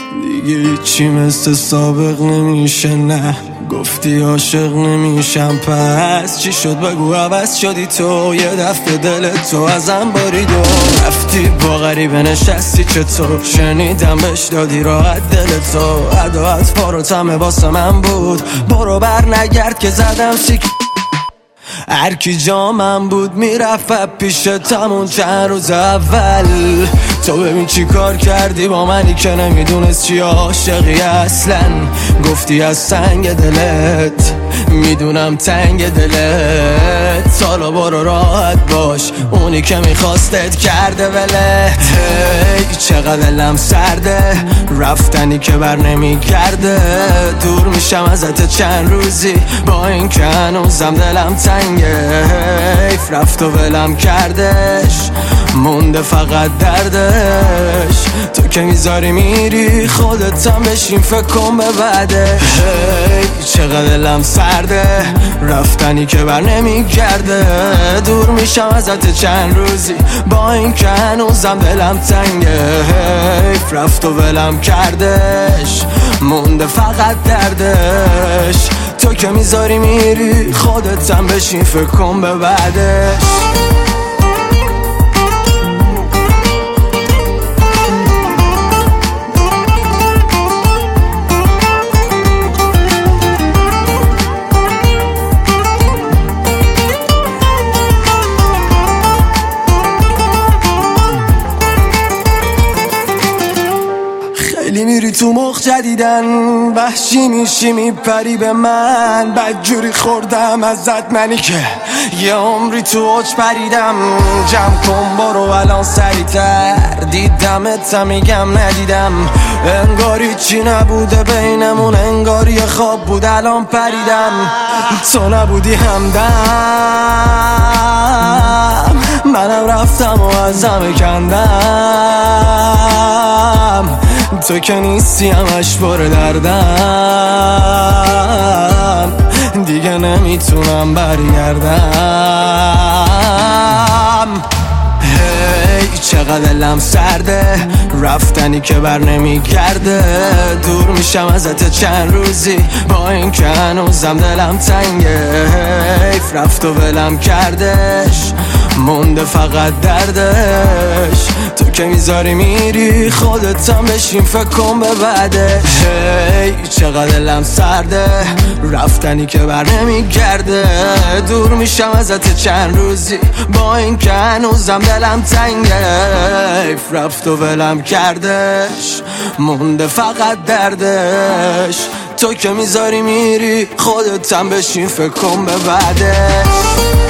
دیگه هیچی مثل سابق نمیشه، نه گفتی عاشق نمیشم، پس چی شد بگو عوض شدی تو؟ یه دفعه دل تو ازم برید و رفتی با غریبه نشستی، چطور شنیدم بهش دادی راحت دل تو؟ عداعت فاروتمه واسه من بود، برو بر نگرد که زدم سیک. هرکی جامم بود میرفت پیش تمون چند روز اول. تو ببین چی کار کردی با منی که نمیدونست چی عاشقی اصلا. گفتی از سنگ دلت میدونم تنگ دلت، حالا برو راحت باش، اونی که میخواستت کرده ولت. هی چقدر دلم سرده، رفتنی که بر نمیگرده، دور میشم ازت چند روزی با این که هنوزم دلم تنگه. حیف رفت و ولم کردش، مونده فقط دردش. تو که میذاری میری خودتم بشین فکر کن به بعدش. هی چقدر دلم سرده، رفتنی که بر نمیگرده، دور میشم ازت چند روزی با این که هنوزم دلم تنگه. حیف رفت و ولم کردش، مونده فقط دردش. تو که میذاری میری خودتم بشین فکر کن به بعدش. خیلی میری تو مخ جدیدن، وحشی میشی میپری به من، بدجوری خوردم ازت منی که یه عمری تو اوج پریدم. جمع کن برو الان سریعتر، دیدمت میگم ندیدم، انگاری چی نبوده بینمون، انگاری یه خواب بود الان پریدم. تو نبودی همدم، منم رفتم و ازم کندم. تو که نیستی همش پر دردم، دیگه نمیتونم برگردم. هی چقدر دلم سرده، رفتنی که بر نمیگرده، دور میشم ازت چند روزی با این که هنوزم دلم تنگه. حیف رفت و ولم کردش، مونده فقط دردش. تو که میذاری میری خودتم بشین فکر کن به بعدش. هی چقدر دلم سرده، رفتنی که بر نمیگرده، دور میشم ازت چند روزی با این که هنوزم دلم تنگه. حیف رفت و ولم کردش، مونده فقط دردش. تو که میذاری میری خودتم بشین فکر کن به بعدش.